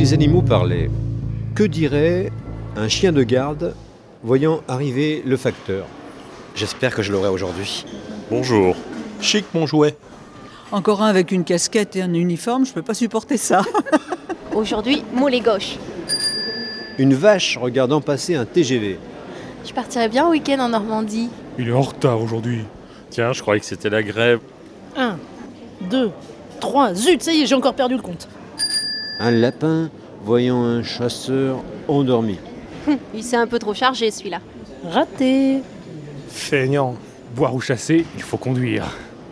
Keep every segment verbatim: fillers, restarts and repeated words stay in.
les animaux parlaient, que dirait un chien de garde voyant arriver le facteur ? J'espère que je l'aurai aujourd'hui. Bonjour. Chic mon jouet. Encore un avec une casquette et un uniforme, je peux pas supporter ça. Aujourd'hui, mollet gauche. Une vache regardant passer un T G V. Je partirais bien au week-end en Normandie. Il est en retard aujourd'hui. Tiens, je croyais que c'était la grève. Un, deux, trois, zut, ça y est, j'ai encore perdu le compte. Un lapin voyant un chasseur endormi. Il s'est un peu trop chargé celui-là. Raté. Feignant. Boire ou chasser, il faut conduire.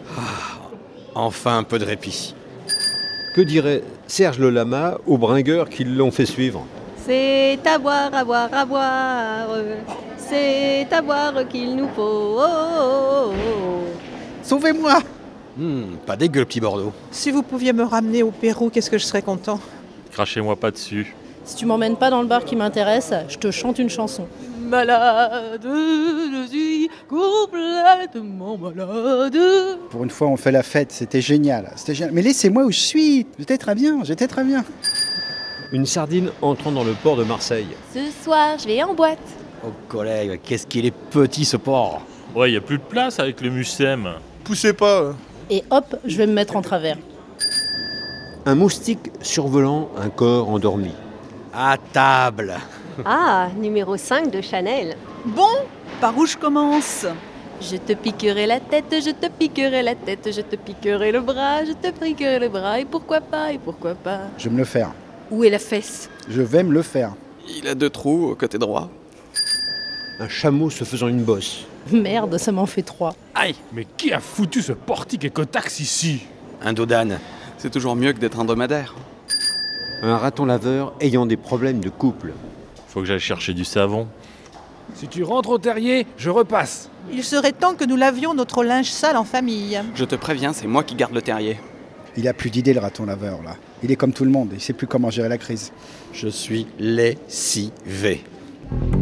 Enfin un peu de répit. Que dirait Serge le lama aux bringueurs qui l'ont fait suivre ? C'est à boire, à boire, à boire. C'est à boire qu'il nous faut. Oh, oh, oh, oh. Sauvez-moi! Hmm, pas dégueu le petit Bordeaux. Si vous pouviez me ramener au Pérou, qu'est-ce que je serais content. Crachez-moi pas dessus. Si tu m'emmènes pas dans le bar qui m'intéresse, je te chante une chanson. Malade, je suis complètement malade. Pour une fois, on fait la fête, c'était génial. C'était génial. Mais laissez-moi où je suis. J'étais très bien, j'étais très bien. Une sardine entrant dans le port de Marseille. Ce soir, je vais en boîte. Oh collègue, qu'est-ce qu'il est petit ce porc. Ouais, y a plus de place avec le Mucem. Poussez pas. Et hop, je vais me mettre en travers. Un moustique survolant un corps endormi. À table. Ah, numéro cinq de Chanel. Bon, par où je commence ? Je te piquerai la tête, je te piquerai la tête, je te piquerai le bras, je te piquerai le bras, et pourquoi pas, et pourquoi pas. Je vais me le faire. Où est la fesse ? Je vais me le faire. Il a deux trous au côté droit. Un chameau se faisant une bosse. Merde, ça m'en fait trois. Aïe, mais qui a foutu ce portique écotaxe ici ? Un dodane. C'est toujours mieux que d'être un dromadaire. Un raton laveur ayant des problèmes de couple. Faut que j'aille chercher du savon. Si tu rentres au terrier, je repasse. Il serait temps que nous lavions notre linge sale en famille. Je te préviens, c'est moi qui garde le terrier. Il a plus d'idées, le raton laveur, là. Il est comme tout le monde, il sait plus comment gérer la crise. Je suis lessivé.